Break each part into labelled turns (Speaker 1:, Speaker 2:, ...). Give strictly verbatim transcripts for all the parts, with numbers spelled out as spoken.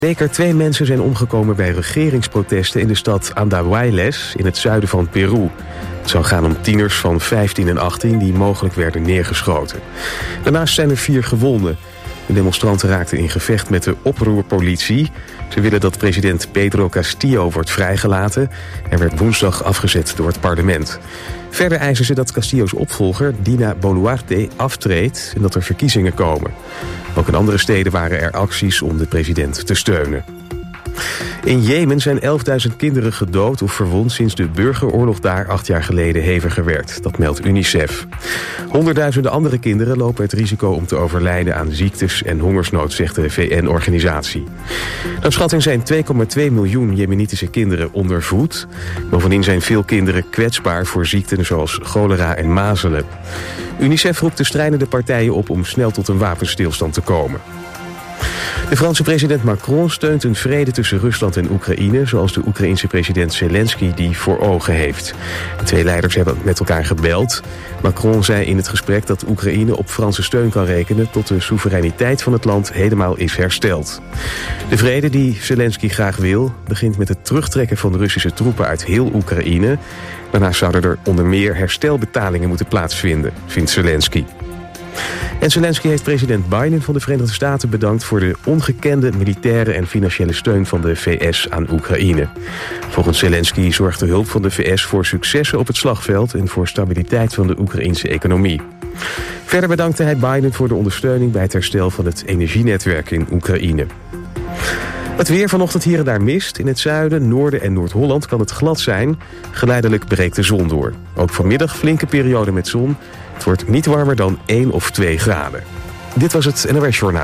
Speaker 1: Zeker twee mensen zijn omgekomen bij regeringsprotesten in de stad Andahuaylas in het zuiden van Peru. Het zou gaan om tieners van vijftien en achttien die mogelijk werden neergeschoten. Daarnaast zijn er vier gewonden. De demonstranten raakten in gevecht met de oproerpolitie. Ze willen dat president Pedro Castillo wordt vrijgelaten. Hij werd woensdag afgezet door het parlement. Verder eisen ze dat Castillo's opvolger, Dina Boluarte, aftreedt en dat er verkiezingen komen. Ook in andere steden waren er acties om de president te steunen. In Jemen zijn elfduizend kinderen gedood of verwond sinds de burgeroorlog daar acht jaar geleden heviger werd. Dat meldt UNICEF. Honderdduizenden andere kinderen lopen het risico om te overlijden aan ziektes en hongersnood, zegt de V N-organisatie. Naar schatting zijn twee komma twee miljoen Jemenitische kinderen ondervoed. Bovendien zijn veel kinderen kwetsbaar voor ziekten zoals cholera en mazelen. UNICEF roept de strijdende partijen op om snel tot een wapenstilstand te komen. De Franse president Macron steunt een vrede tussen Rusland en Oekraïne, zoals de Oekraïense president Zelensky die voor ogen heeft. De twee leiders hebben met elkaar gebeld. Macron zei in het gesprek dat Oekraïne op Franse steun kan rekenen tot de soevereiniteit van het land helemaal is hersteld. De vrede die Zelensky graag wil, begint met het terugtrekken van Russische troepen uit heel Oekraïne. Daarnaast zouden er onder meer herstelbetalingen moeten plaatsvinden, vindt Zelensky. En Zelensky heeft president Biden van de Verenigde Staten bedankt voor de ongekende militaire en financiële steun van de V S aan Oekraïne. Volgens Zelensky zorgt de hulp van de V S voor successen op het slagveld en voor stabiliteit van de Oekraïense economie. Verder bedankte hij Biden voor de ondersteuning bij het herstel van het energienetwerk in Oekraïne. Het weer vanochtend hier en daar mist. In het zuiden, noorden en Noord-Holland kan het glad zijn. Geleidelijk breekt de zon door. Ook vanmiddag flinke periode met zon. Het wordt niet warmer dan één of twee graden. Dit was het N O S Journaal.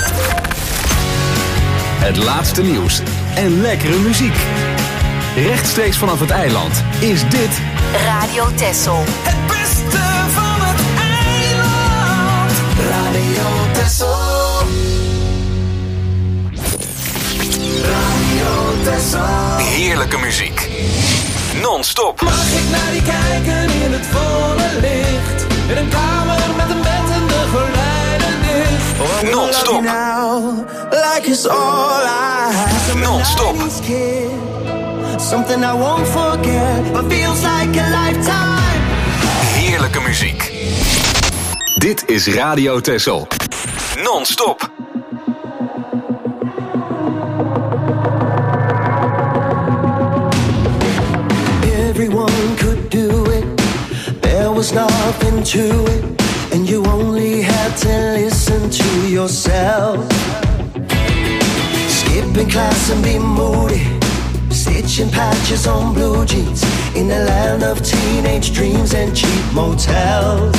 Speaker 2: Het laatste nieuws en lekkere muziek. Rechtstreeks vanaf het eiland is dit
Speaker 3: Radio Texel.
Speaker 4: Het beste van het eiland. Radio Texel. Radio Texel.
Speaker 2: heerlijke muziek. Non-stop.
Speaker 4: Mag ik naar die kijken in het volle licht? In een kamer met een bed en de gordijnen dicht.
Speaker 2: Non-stop.
Speaker 4: Like it's all I have.
Speaker 2: Non-stop.
Speaker 4: Something I won't forget, but feels like a lifetime.
Speaker 2: Heerlijke muziek. Dit is Radio Texel. Non-stop.
Speaker 4: Everyone could do it. There was nothing to it, and you only had to listen to yourself. Skipping class and be moody, stitching patches on blue jeans in a land of teenage dreams and cheap motels.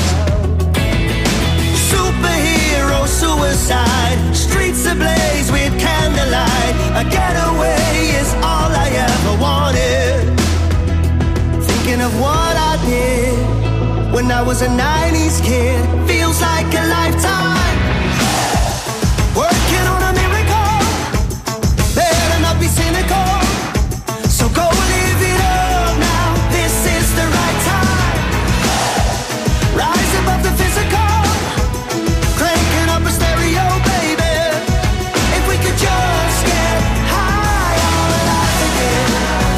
Speaker 4: Superhero suicide, streets ablaze with candlelight. A getaway is all I ever wanted. Thinking of what I did when I was a nineties kid, feels like a lifetime. Working on a miracle, better not be cynical. So go live it up now, this is the right time. Rise above the physical, cranking up a stereo, baby. If we could just get high on life again.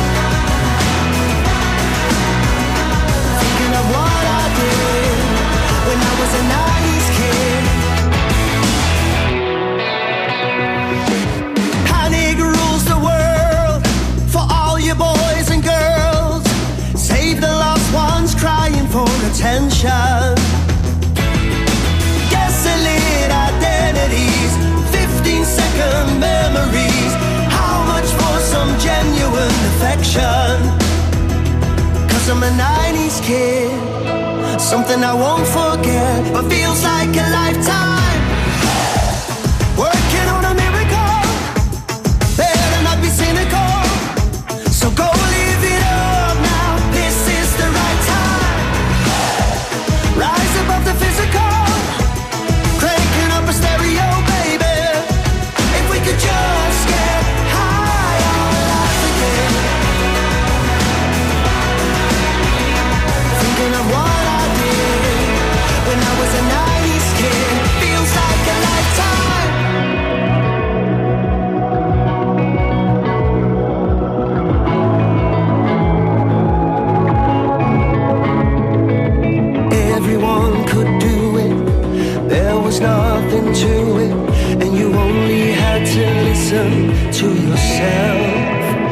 Speaker 4: Thinking of what I did when I was a nineties kid. Panic rules the world for all you boys and girls. Save the lost ones crying for attention. Gasoline identities, fifteen second memories. How much for some genuine affection? Cause I'm a nineties kid, something I won't forget, but feels like a lifetime. Working on a miracle, better not be cynical. So go live it up now, this is the right time. Rise above the physical, cranking up a stereo, baby. If we could just get high on life again. Thinking of what I did when I was a nineties kid, feels listen to yourself.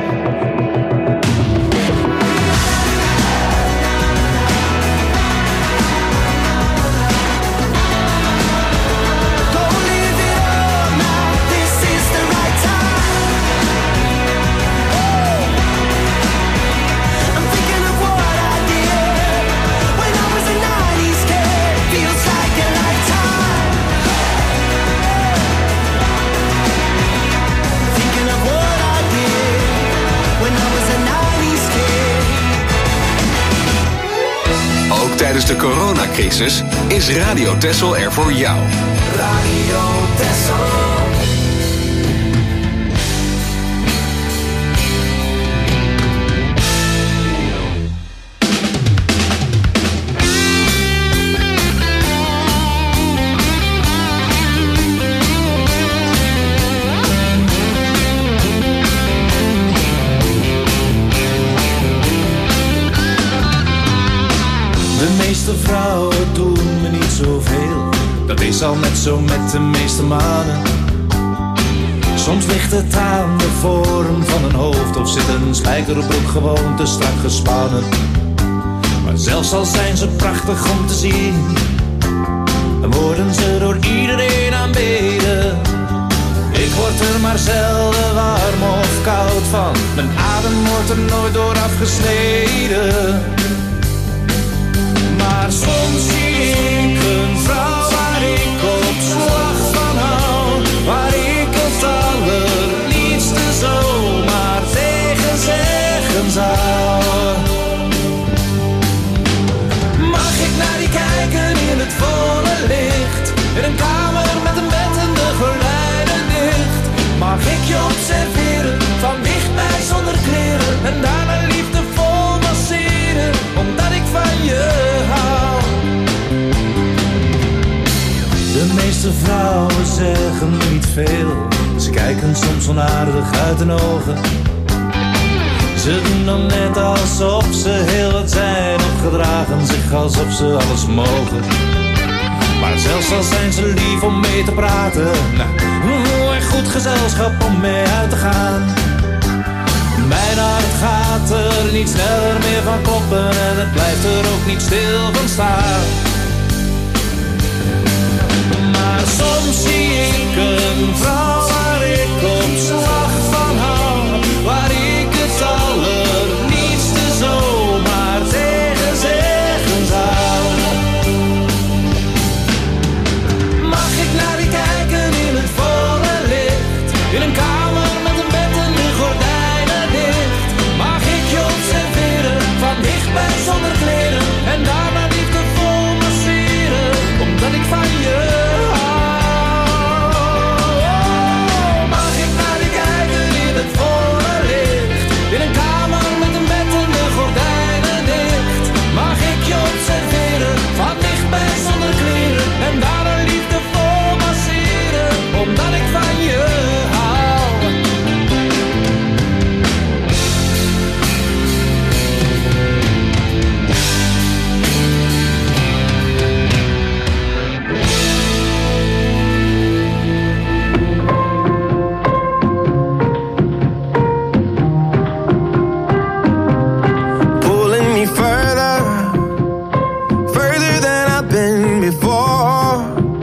Speaker 2: Tijdens de coronacrisis is Radio Texel er voor jou.
Speaker 4: Radio Texel.
Speaker 3: De meeste vrouwen doen me niet zoveel. Dat is al net zo met de meeste mannen. Soms ligt het aan de vorm van een hoofd, of zit een spijkerbroek gewoon te strak gespannen. Maar zelfs al zijn ze prachtig om te zien, dan worden ze door iedereen aanbeden. Ik word er maar zelden warm of koud van. Mijn adem wordt er nooit door afgesneden. Maar soms zie ik een vrouw waar ik op slag van hou, waar ik het allerliefste zomaar tegen zeggen zou. Mag ik naar die kijken in het volle licht, in een kamer met een bed en de gordijnen dicht? Mag ik je observeren, van dichtbij zonder kleren, en daarna liefdevol masseren, omdat ik van je hou. De meeste vrouwen zeggen niet veel, ze kijken soms onaardig uit hun ogen. Ze doen dan net alsof ze heel wat zijn, of gedragen zich alsof ze alles mogen. Maar zelfs al zijn ze lief om mee te praten, nou, en goed gezelschap om mee uit te gaan. Mijn hart gaat er niet sneller meer van kloppen, en het blijft er ook niet stil van staan. Maar soms zie ik een vrouw waar ik op slag van hou, waar ik het allerliefste zomaar tegen zeggen zou. Mag ik naar die kijken in het volle licht, in een kamer met een bed en de gordijnen dicht? Mag ik je observeren, van dichtbij zonder kleren, en daarna liefdevol masseren, omdat ik van je hou? Mag ik naar die kijken in het volle licht, in een kamer met een bed en de gordijnen dicht? Mag ik je observeren, van dichtbij zonder kleren, en daarna liefdevol masseren, omdat ik van je hou?
Speaker 4: Pulling me further, further than I've been before,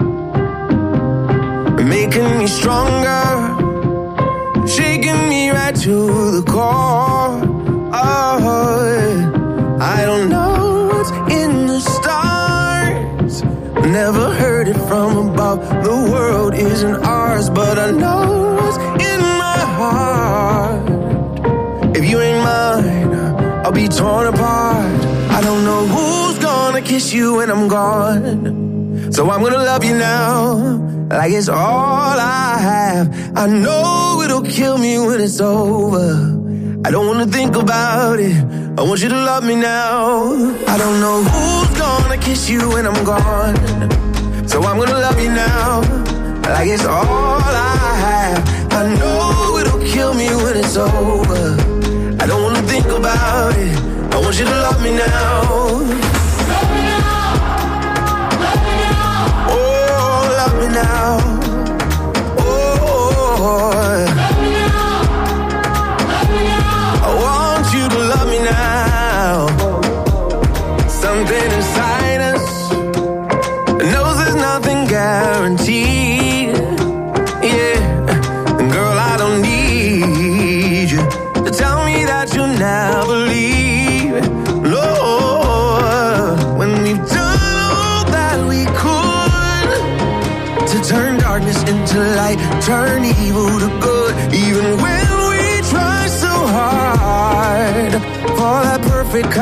Speaker 4: making me stronger, shaking me right to the core. Oh, I don't know what's in the stars, never heard it from above. The world isn't ours, but I know what's in my heart. If you ain't mine, I'll be torn apart. I don't know who's gonna kiss you when I'm gone, so I'm gonna love you now, like it's all I have. I know it'll kill me when it's over. I don't wanna think about it, I want you to love me now. I don't know who's gonna kiss you when I'm gone, so I'm gonna love you now, like it's all I have. I know it'll kill me when it's over. I don't wanna think about it, I want you to love me now. Love me now, love me now. Oh, love me now. Oh,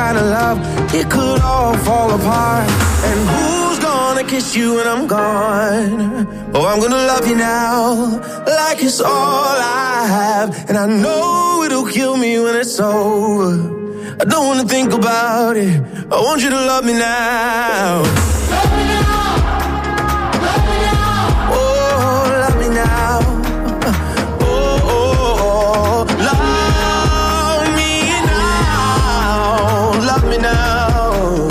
Speaker 5: kind of love, it could all fall apart. And who's gonna kiss you when I'm gone? Oh, I'm gonna love you now, like it's all I have. And I know it'll kill me when it's over. I don't wanna think about it, I want you to love me now. Love me now, love me now. Oh, love me now. Oh, oh, oh, love me now, love me now.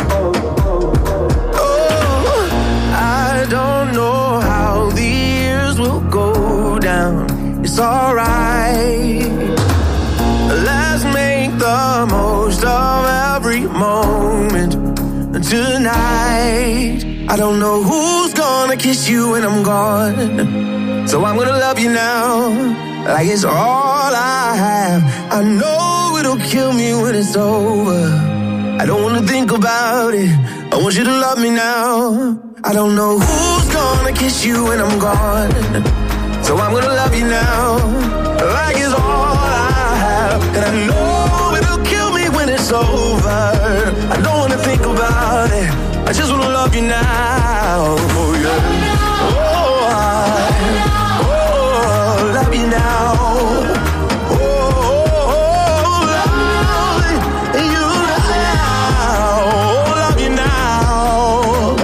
Speaker 5: Oh, I don't know how the years will go down. It's alright. Let's make the most of every moment tonight. I don't know who's gonna kiss you when I'm gone, so I'm gonna love you now, like it's all I have. I know it'll kill me when it's over. I don't wanna think about it, I want you to love me now. I don't know who's gonna kiss you when I'm gone, so I'm gonna love you now, like it's all I have. And I know it'll kill me when it's over. I don't wanna think about it, I just wanna love you now. Oh yeah. Oh, I, oh, love you now. Oh, oh, oh, love you now. Oh, love you now.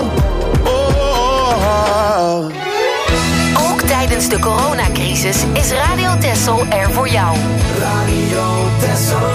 Speaker 5: Oh.
Speaker 6: Ook tijdens de coronacrisis is Radio Texel er voor jou.
Speaker 5: Radio Texel.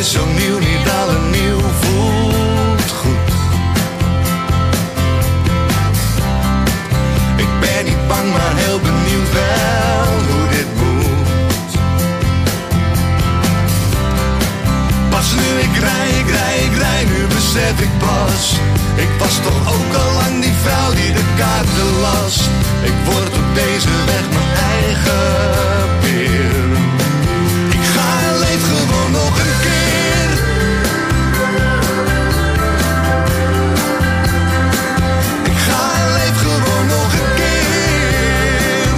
Speaker 3: is zo nieuw, niet alle nieuw voelt goed. Ik ben niet bang, maar heel benieuwd wel hoe dit moet. Pas nu ik rij, ik rij, ik rij, nu besef ik pas. Ik was toch ook al lang die vrouw die de kaarten las. Ik word op deze weg mijn eigen peer. Ik ga en leef gewoon nog een keer. Ik ga en leef gewoon nog een keer.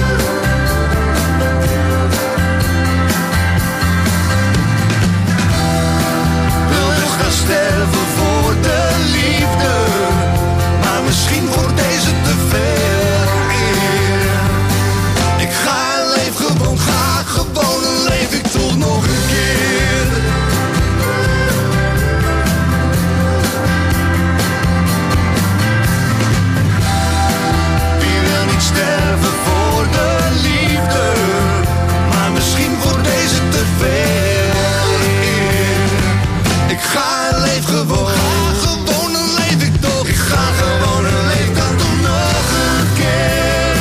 Speaker 3: Wil dus gaan sterven voor de liefde, maar misschien wordt deze te veel eer. Ik ga en leef gewoon, ga gewoon en leef ik toch nog een keer. Wie wil niet sterven voor de liefde, maar misschien wordt deze te veel eer. Ik ga en leef gewoon, ga gewoon en leef ik toch. Ik ga gewoon en leef dan toch nog een keer.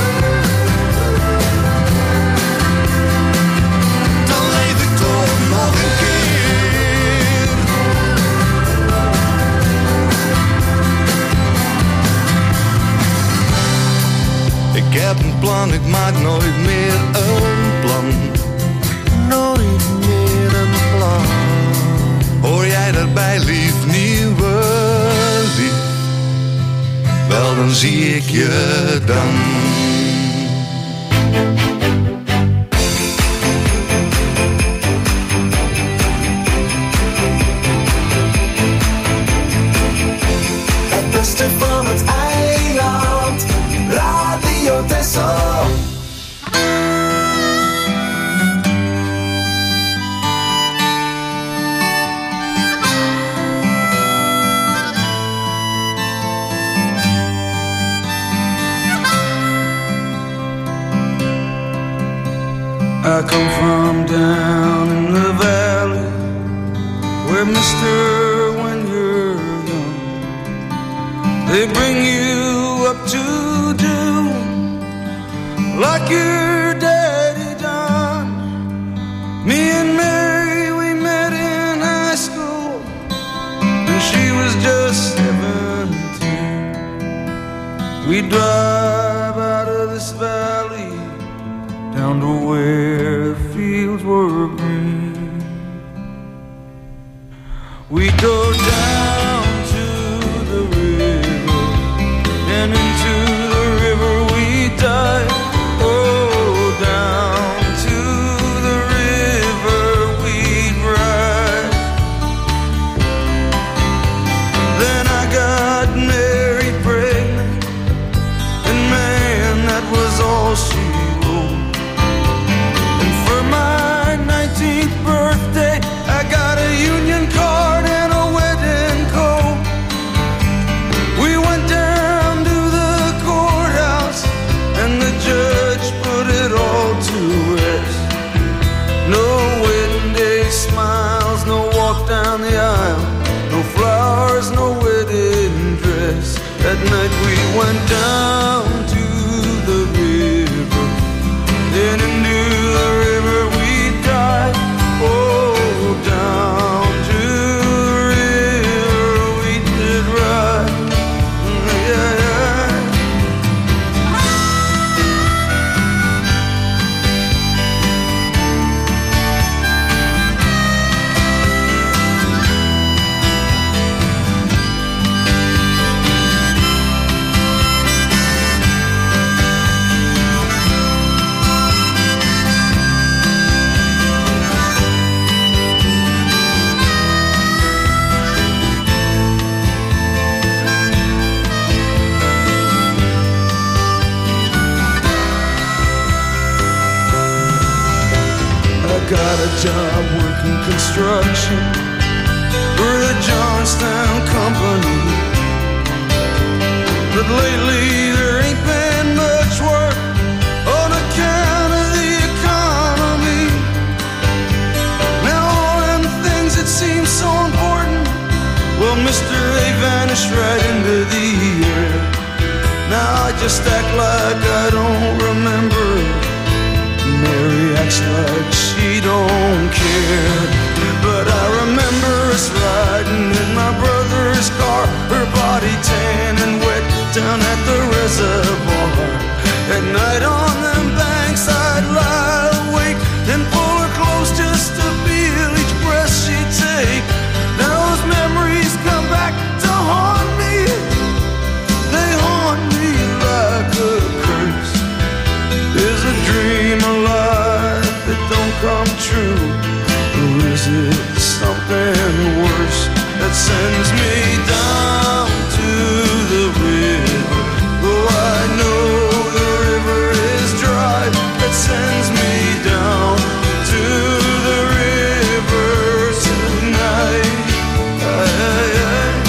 Speaker 3: Dan leef ik toch nog een keer. Ik heb een plan, ik maak nooit meer een plan. Nooit meer een plan. Hoor jij daarbij, lief, nieuwe lief? Wel, dan zie ik je dan.
Speaker 5: Het beste van het eiland, Radio Texel.
Speaker 3: I come from down in the valley, where mister, when you're young, they bring you up to do like your daddy done. Me and Mary, we met in high school, and she was just seventeen. We drive out of this valley down to where fields were green. We go down to the river, and into the river we dive. Oh, down to the river we ride. Then I got married pregnant, and man, that was all she wrote. For my nineteenth birthday, I got a union card and a wedding coat. We went down to the courthouse, and the judge put it all to rest. No wedding day smiles, no walk down the aisle, no flowers, no wedding dress. That night we went down to the river, then into the river we dive. Oh, down to the river we did ride. Yeah, yeah. Got a job working construction for the Johnstown Company, but lately there ain't been much work on account of the economy. Now all I'm thinking just act like I don't remember. Mary acts like she don't care. But I remember us riding in my brother's car, her body tan and wet down at the reservoir. At night on them banks I'd lie awake and pull her close just to feel each breath she'd take. Now those memories come back to haunt me. They haunt me like a curse. Is a dream a lie that don't come true? Or is it something worse that sends me down to the river? Oh, I know the river is dry. That sends me down to the river tonight. Aye, aye, aye.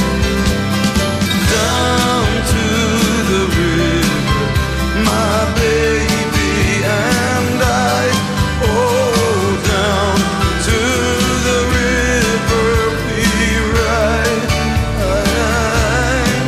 Speaker 3: Down to the river, my baby and I. Oh, down to the river we ride. Aye, aye.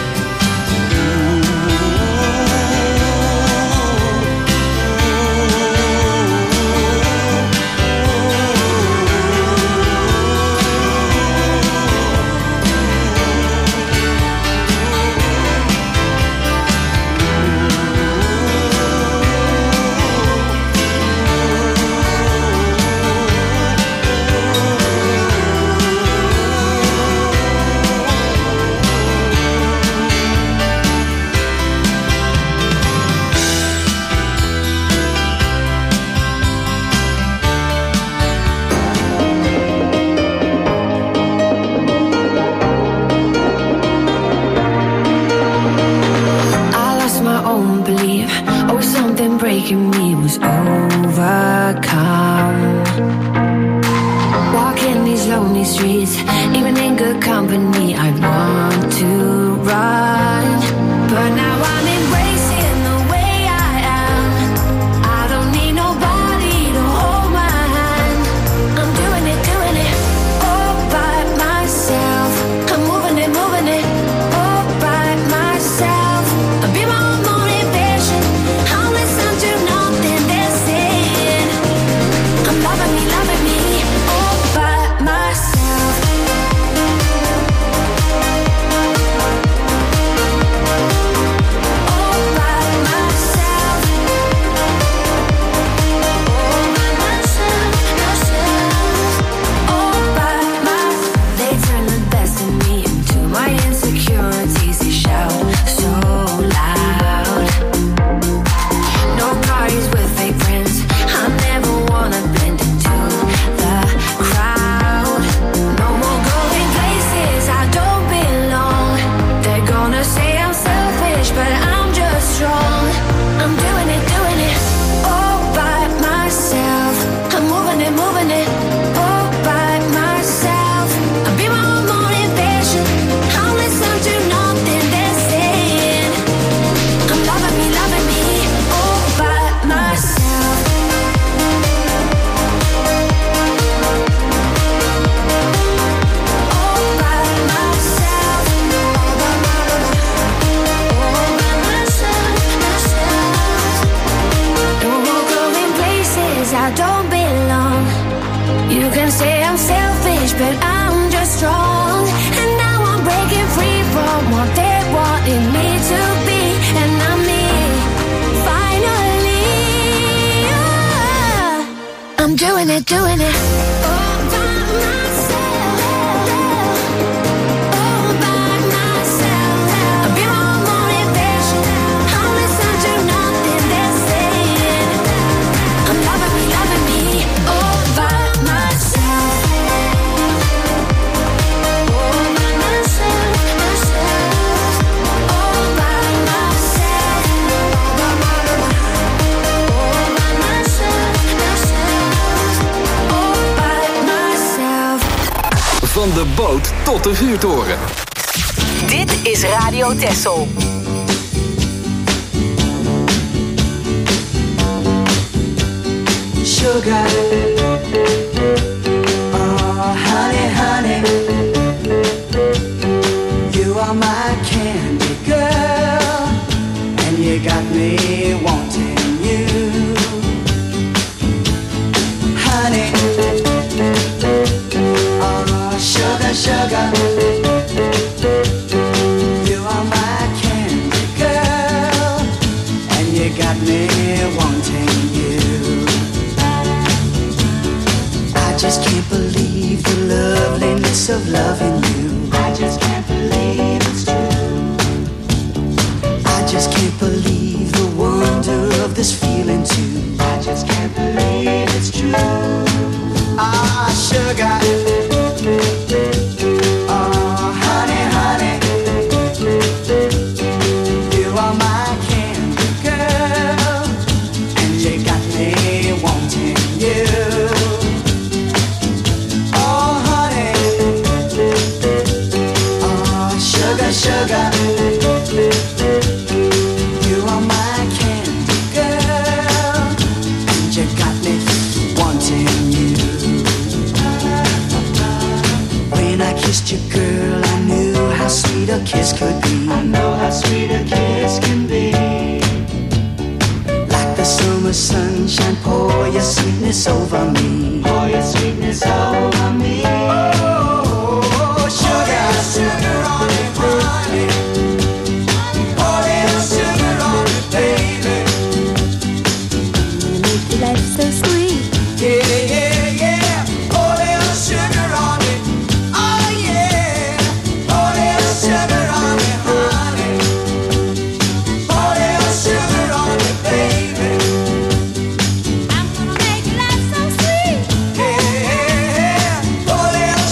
Speaker 7: I lost my own belief. Oh, something breaking me was overcome. Walking these lonely streets, even in good company, I want to run. But now I'm embracing the way I am. I don't need nobody to hold my hand. I'm doing it, doing it all by myself. I'm moving it, moving it all by myself. I'll be my own motivation. I'll listen to nothing they're saying. I'm loving me, loving me all by myself. All by myself. All by myself, myself. All by myself. They turn the best in me into my insecurities. They shout so loud. No parties with fake friends. I never wanna blend into the crowd. No more going places I don't belong. They're gonna say I'm selfish, but I'm just strong. I'm doing it, doing it all by myself. I'm moving it, moving it all by myself. I'll be my own motivation. I'll listen to nothing they're saying. I'm loving me, loving me all by myself. All by myself. All by myself, myself. No more going places I don't belong. You can say I'm selfish, but I'm just strong. And now I'm breaking free from what they wanted me to be. And I'm me, finally. Yeah. I'm doing it, doing it all by myself. All by myself. I'll be my own motivation. I'll listen to nothing they're saying. I'm loving me, loving me all by myself. All by myself, myself. All by myself. All by myself, myself. All by myself.
Speaker 2: Van de boot tot de vuurtoren.
Speaker 6: Dit is Radio Texel.
Speaker 8: Sugar, oh honey, honey, you are my candy girl, and just can't believe the loveliness of loving you. I just can't believe it's true. I just can't believe the wonder of this feeling too. I just can't believe it's true. Ah, sugar. Oh, honey, honey. You are my candy girl, and you got me wanting you. Oh, honey. Oh, sugar, sugar. You are my candy girl, and you got me wanting you. When I kissed you, girl, I knew how sweet a kiss could be. I know how sweet a kiss can be. Like the summer sunshine, pour your sweetness over me. Pour your sweetness over me. Oh, sugar, sugar on me, honey. Pour little sugar on me, baby.
Speaker 7: You make your life so sweet.
Speaker 8: Yeah, yeah, yeah. Pour little sugar on me. Oh, yeah. Pour little sugar on me, honey. Pour little sugar on me, baby.
Speaker 7: I'm gonna make your life so sweet.
Speaker 8: Yeah, pour little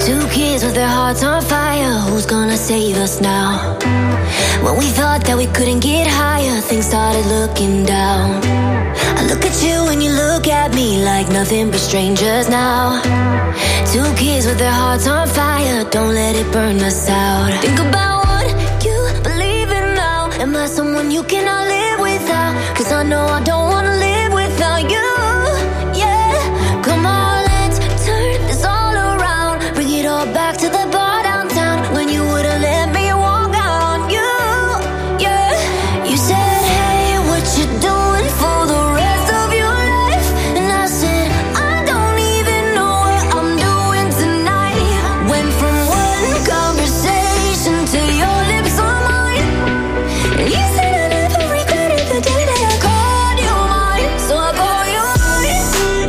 Speaker 7: Two kids with their hearts on fire. Who's gonna save us now? When we thought that we couldn't get higher, things started looking down. I look at you and you look at me like nothing but strangers now. Two kids with their hearts on fire. Don't let it burn us out. Think about what you believe in now. Am I someone you cannot live without? Cause I know I don't wanna live without you. Yeah, come on, let's turn this all around. Bring it all back to the bar downtown when you would've let me walk out on you. Yeah, you said, hey, what you doing for the rest of your life? And I said, I don't even know what I'm doing tonight. Went from one conversation to your lips on mine. And you said I never regretted the day that I called you mine. So I call you mine.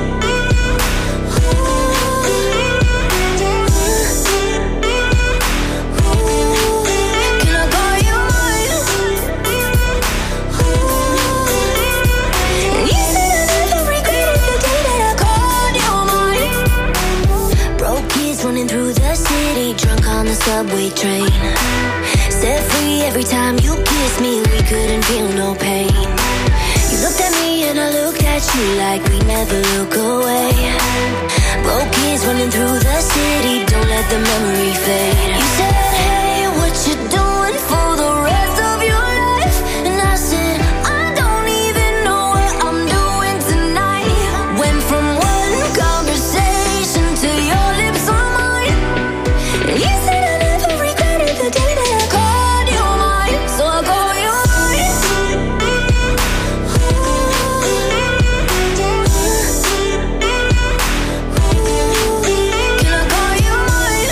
Speaker 7: Can I call you mine? And you said I never regretted the day that I called you mine. Broke kids running through the city, drunk on the subway train. Set free every time you kissed me, we couldn't feel no pain. You looked at me and I looked at you like we never look away. Broke kids running through the city, don't let the memory fade. You said, hey, what you doing for the rest of your life? And I said, I don't even know what I'm doing tonight. Went from one conversation to your lips on mine. And you said I never regretted the day that I called you mine. So I call you mine. Can I call you mine?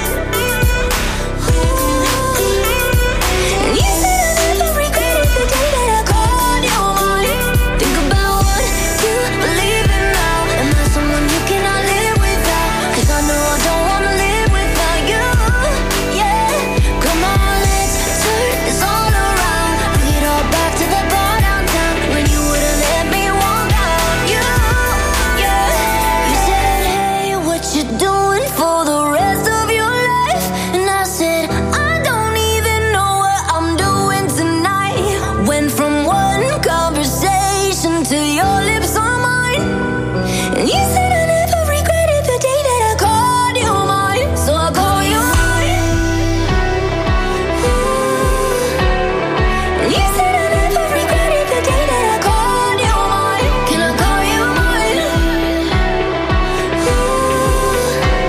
Speaker 7: And you said I never regretted the day that I called you mine. Think about what you believe in now. Am I someone you cannot live without? Cause I know I don't wanna live without you. Yeah, come on, let's turn this all around. Bring it all back to the bar downtown when you would've let me walk out. You, yeah, you said, hey, what you doing for the rest of your life? And I said, I don't even know what I'm doing tonight. Went from one conversation to your lips on mine. And you said I never regretted the day that I called you mine. So I call you mine. And you said I never regretted the day that I called you mine. Can I call you mine?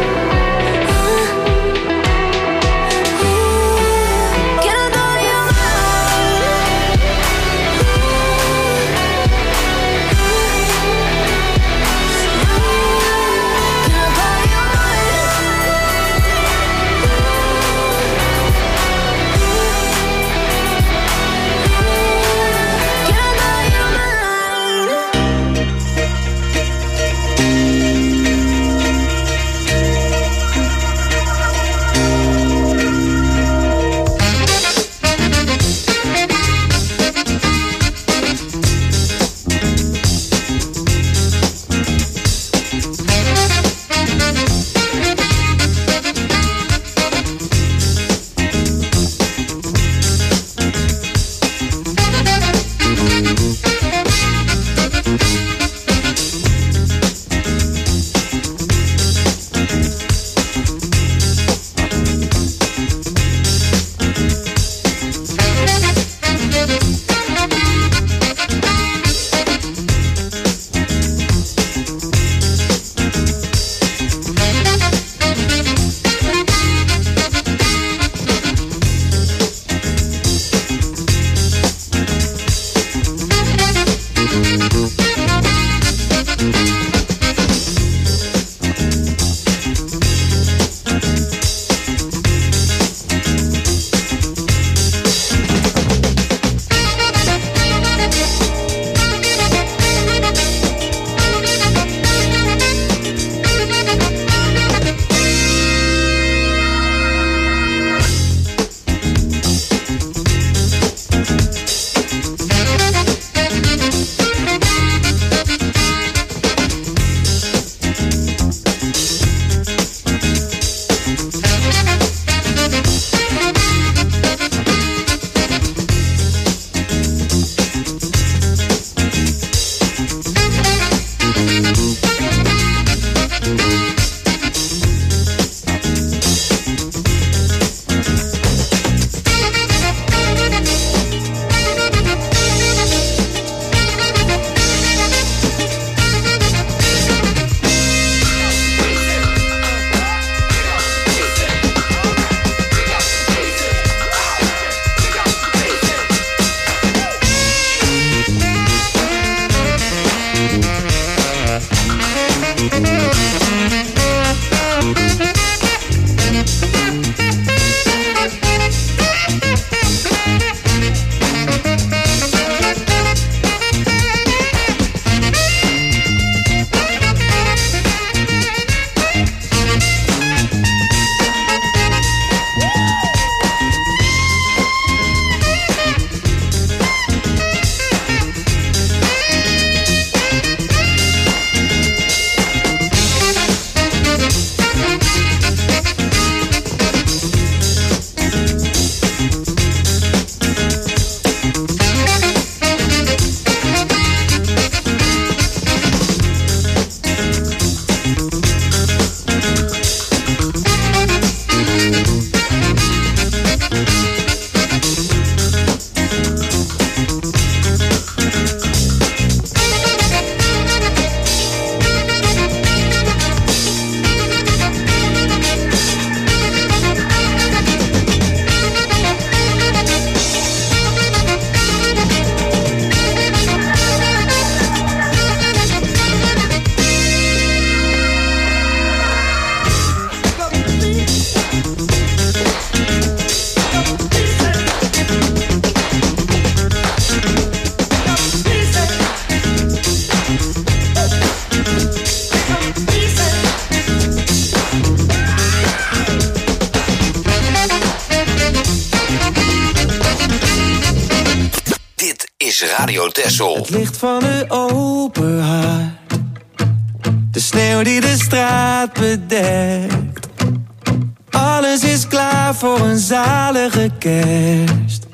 Speaker 2: Radio Texel.
Speaker 3: Het licht van een open hart. De sneeuw die de straat bedekt. Alles is klaar voor een zalige kerst.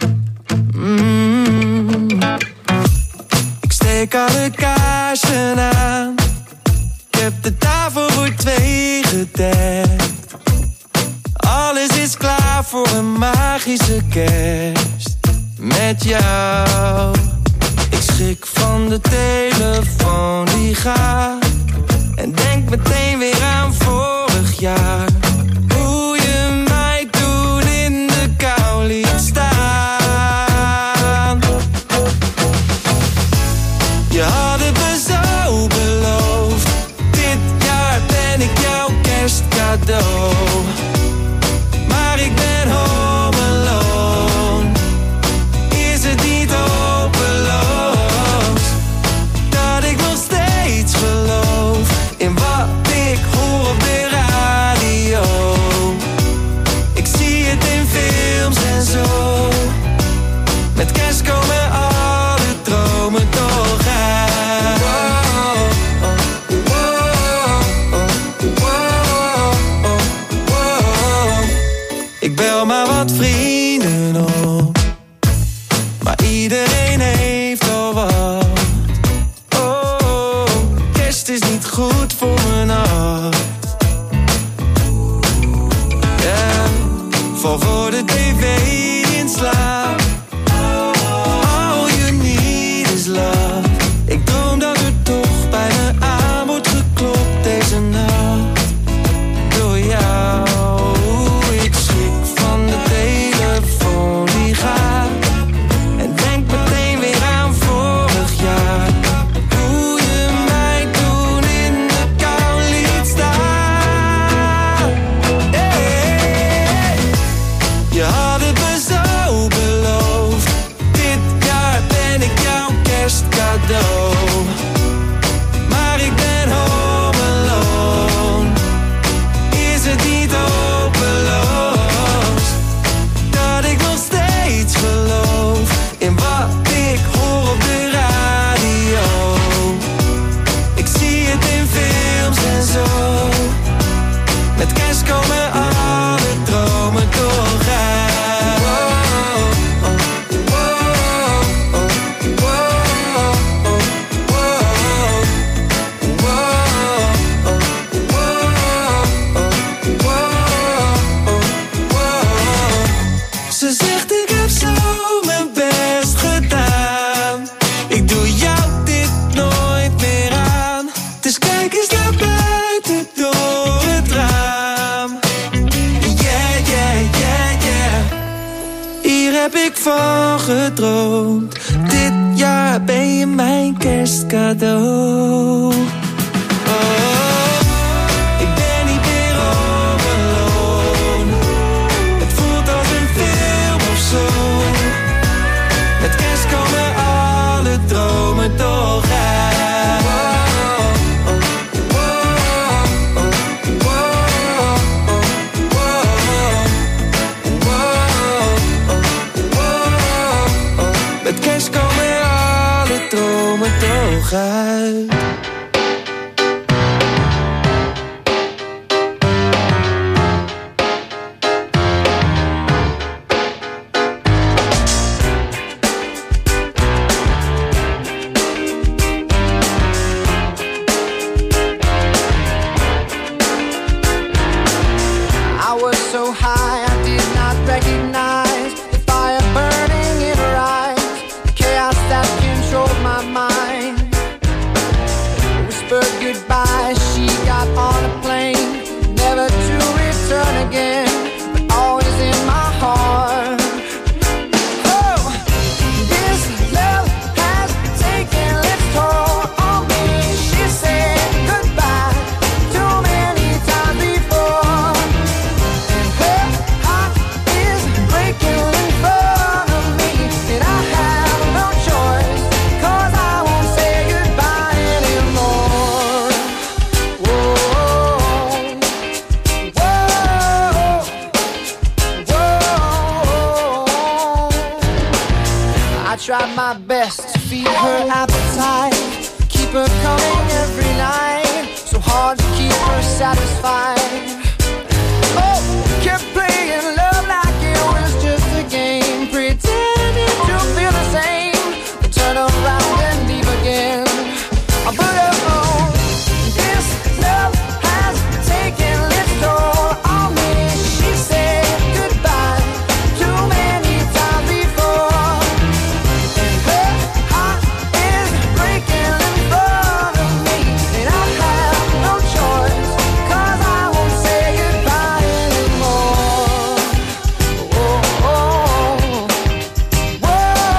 Speaker 3: Mm. Ik steek alle kaarsen aan. Ik heb de tafel voor twee gedekt. Alles is klaar voor een magische kerst. Met jou. Ik schrik van de telefoon die gaat. En denk meteen weer aan vorig jaar. Hoe je mij toen in de kou liet staan. Je had het me zo beloofd. Dit jaar ben ik jouw kerstcadeau. Maar ik ben home alone. Is het niet hopeloos dat ik nog steeds geloof in wat ik hoor op de radio? Ik zie het in films en zo. Met kerst komen alle dromen toch uit. Ik bel maar wat vrienden op, maar iedereen heeft al wat. Oh, kerst is niet goed voor mijn hart. Yeah, val voor de tv in slaap. All you need is love. Ik droom dat er toch bij me aan wordt geklopt deze nacht. Door jou. Ik schrik van de telefoon die gaat. En denk meteen weer aan vorig jaar. Hoe je mij toen in de kou liet staan. Hey, je had het me zo beloofd. Dit jaar ben ik jouw kerstcadeau. Maar ik ben home alone. Is het niet hopeloos dat ik nog steeds geloof in wat ik hoor op de radio? Ik zie het in films en zo. Met kerst komen alle dromen toch uit. Ze zegt ik heb zo mijn best gedaan. Ik doe jou dit nooit meer aan. Dus kijk eens naar buiten door het raam. Yeah, yeah, yeah, yeah. Hier heb ik van gedroomd. Dit jaar ben je mijn kerstcadeau. Oh, ik ben niet meer home alone. Het voelt als een film of zo. Met kerst komen alle dromen toch uit. Met kerst komen alle dromen toch uit.
Speaker 8: I was so high I did not recognize the fire burning in her eyes, the chaos that controlled my mind. Whispered goodbye, she got on a plane, never to return again, but always in my heart. Oh, this love has taken its toll on me. She said goodbye too many times before. Her heart is breaking in front of me, and I have no choice, 'cause I won't say goodbye anymore. Whoa, whoa, whoa. I tried my best to
Speaker 9: feed her appetite, keep her coming every night, so hard to keep her satisfied. Oh, kept playing love like it was just a game, pretending to feel the same, then turn around and leave again. I put her on. This love has taken its toll on me. She said goodbye too many times before, and her heart is breaking in front of me, and I have no choice, 'cause I won't say goodbye anymore. Oh, oh, whoa,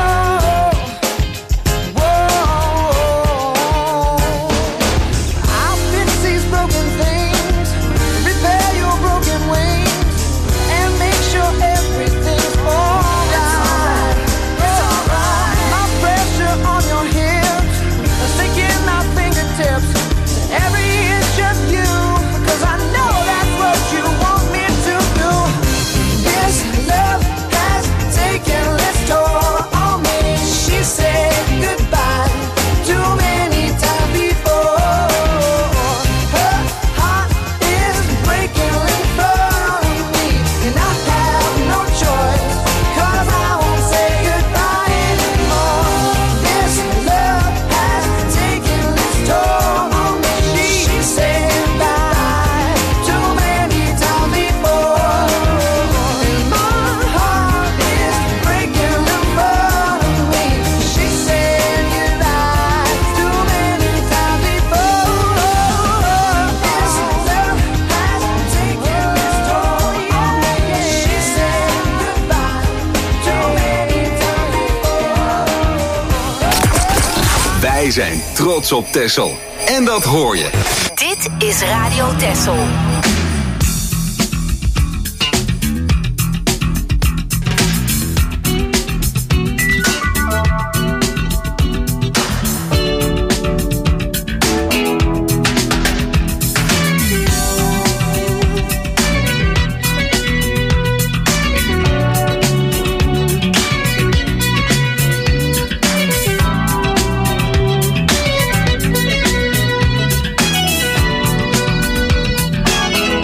Speaker 9: whoa. I'll fix these broken things, repair your broken wings, and make sure everything's alright. It's alright. My pressure on your hips, sticking my fingertips to every inch of you, 'cause I know that's what you want me to do. This love has taken its toll on me. She said goodbye too many times before. Her heart is breaking in front of me, and I have no choice, 'cause I won't say goodbye anymore. This love has taken its toll on me. She said goodbye too many times before, and my heart is breaking in front of me. She said goodbye too many times before. This love has taken its toll on me. She said goodbye too many times before.
Speaker 2: Wij zijn trots op Texel. En dat hoor je.
Speaker 6: Dit is Radio Texel.
Speaker 9: Thank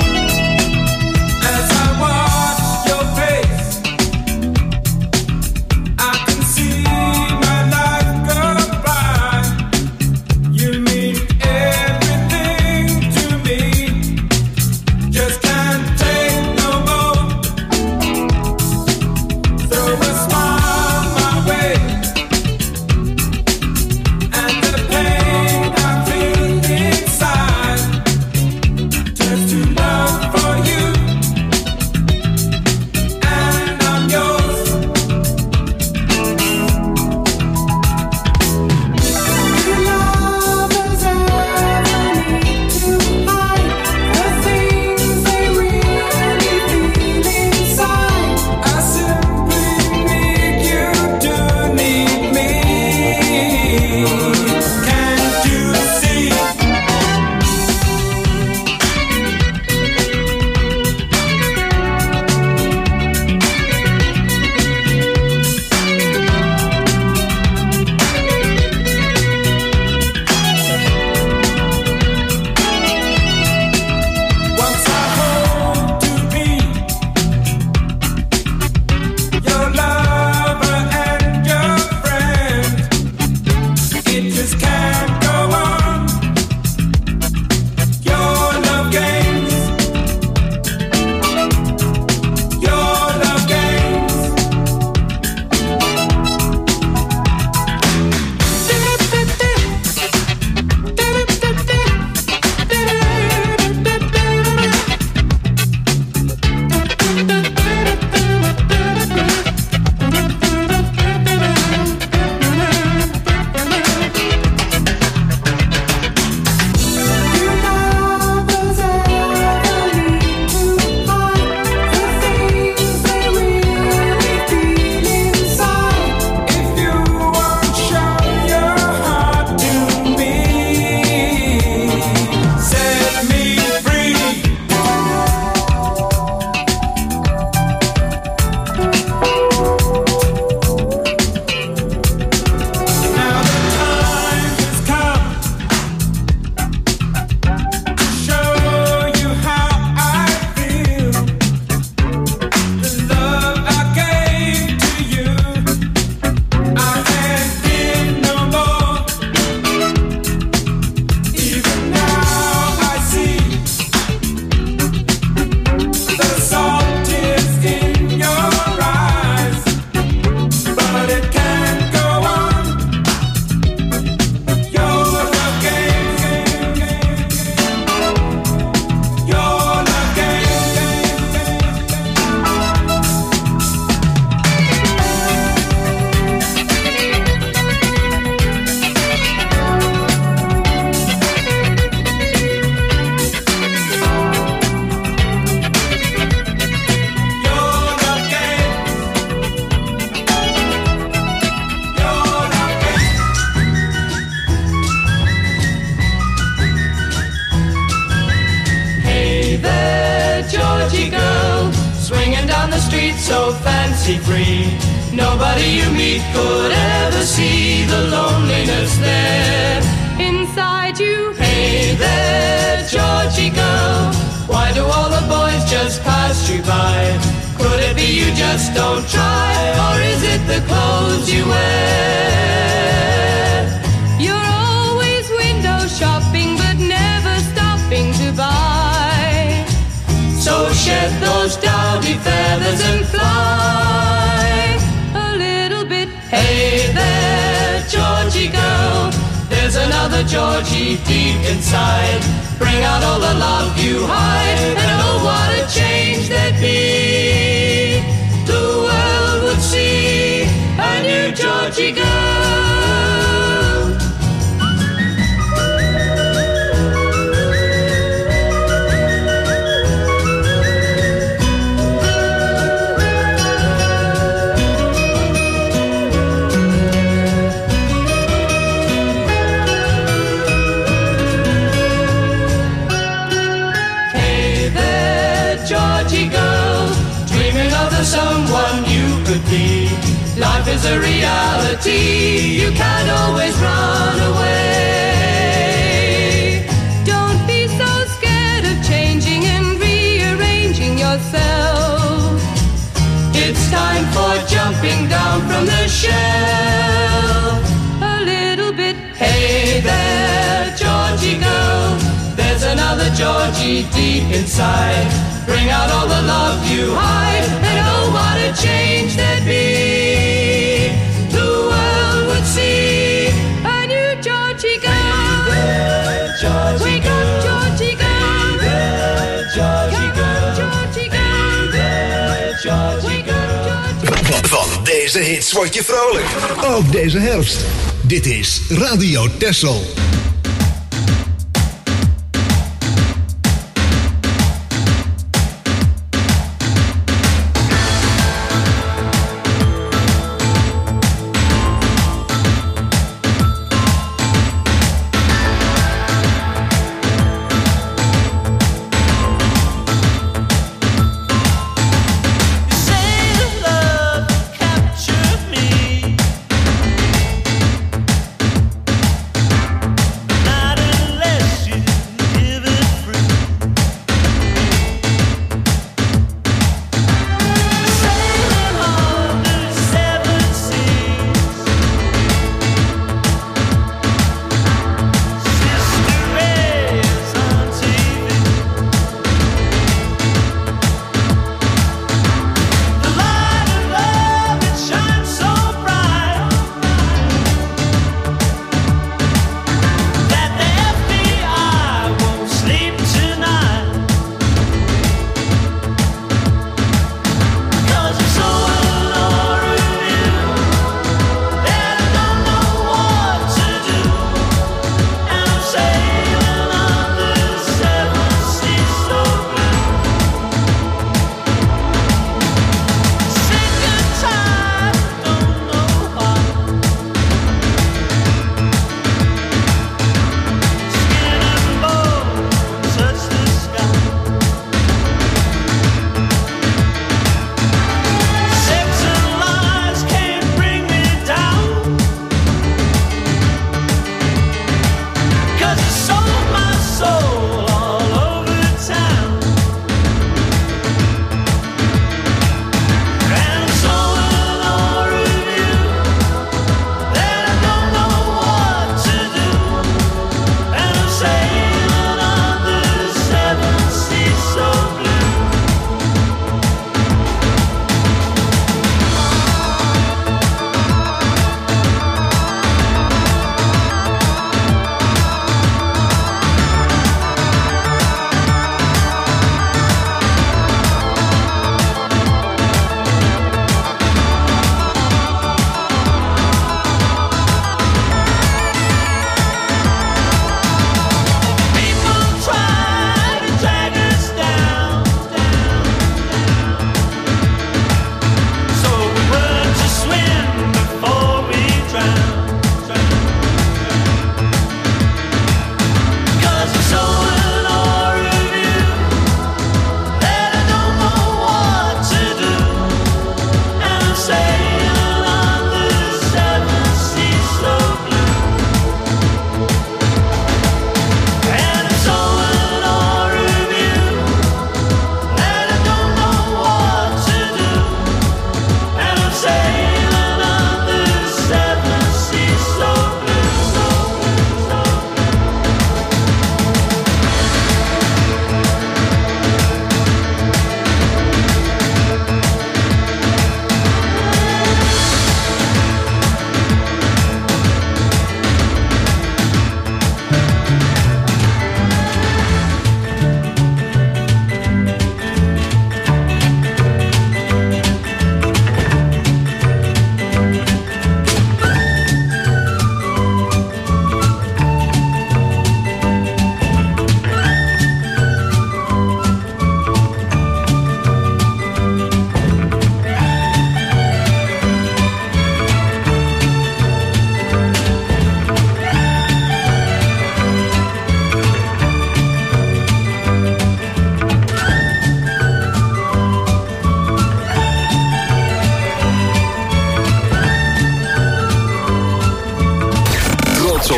Speaker 10: so fancy-free. Nobody you meet could ever see the loneliness there inside you. Hey there, Georgie girl, why do all the boys just pass you by? Could it be you just don't try, or is it the clothes you wear? You're always window shopping, but never stopping to buy. So shed those dowdy feathers and fly a little bit. Hey there, Georgie girl, there's another Georgie deep inside. Bring out all the love you hide, and oh, what a change there'd be. The world would see a new Georgie girl. Someone you could be. Life is a reality, you can't always run away. Don't be so scared of changing and rearranging yourself. It's time for jumping down from the shelf a little bit. Hey there, Georgie girl, there's another Georgie deep inside. Bring out all the love you hide, and oh, what a change there'd be. The world would see a new Georgie girl. Hey there, Georgie Wake girl. Up, Georgie girl. Hey there, Georgie girl. Georgie girl. Hey there, Georgie girl.
Speaker 11: Van deze hits word je vrolijk. Ook deze herfst. Dit is Radio Texel.
Speaker 10: Capture me.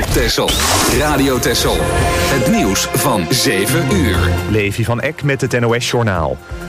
Speaker 2: Texel. Radio Texel. Het nieuws van zeven uur.
Speaker 12: Levi van Eck met het N O S-journaal.